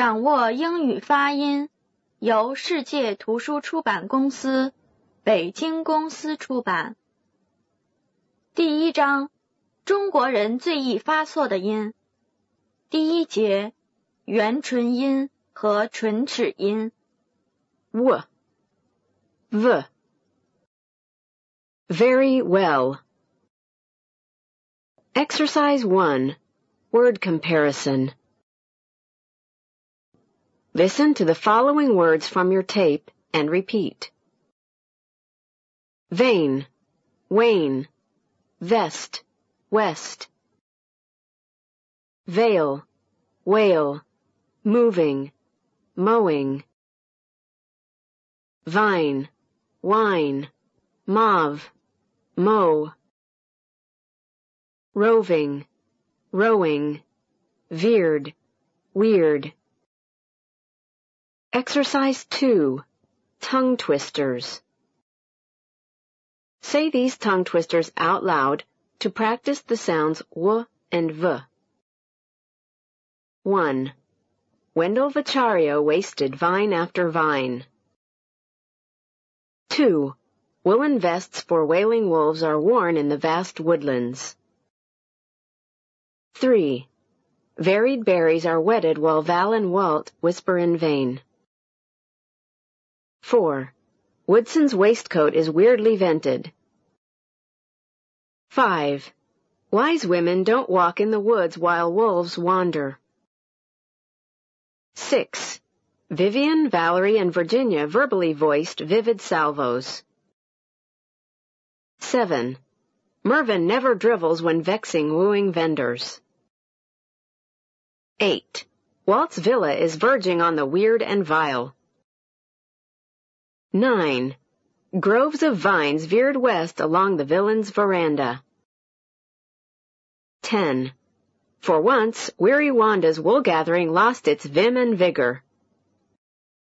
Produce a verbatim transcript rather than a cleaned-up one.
掌握英语发音，由世界图书出版公司北京公司出版。第一章，中国人最易发错的音。第一节，元唇音和唇齿音。 W, v. Very well. Exercise one. Word comparison. Listen to the following words from your tape and repeat. Vein, wane, vest, west. Veil, whale, moving, mowing. Vine, wine, mauve, mow. Roving, rowing, veered, weird. Exercise two. Tongue twisters. Say these tongue twisters out loud to practice the sounds w and v. one. Wendell Vicario wasted vine after vine. two. Woolen vests for wailing wolves are worn in the vast woodlands. three. Varied berries are wetted while Val and Walt whisper in vain. four. Woodson's waistcoat is weirdly vented. five. Wise women don't walk in the woods while wolves wander. six. Vivian, Valerie, and Virginia verbally voiced vivid salvos. seven. Mervyn never drivels when vexing wooing vendors. eight. Walt's villa is verging on the weird and vile. nine. Groves of vines veered west along the villain's veranda. ten. For once, weary Wanda's wool gathering lost its vim and vigor.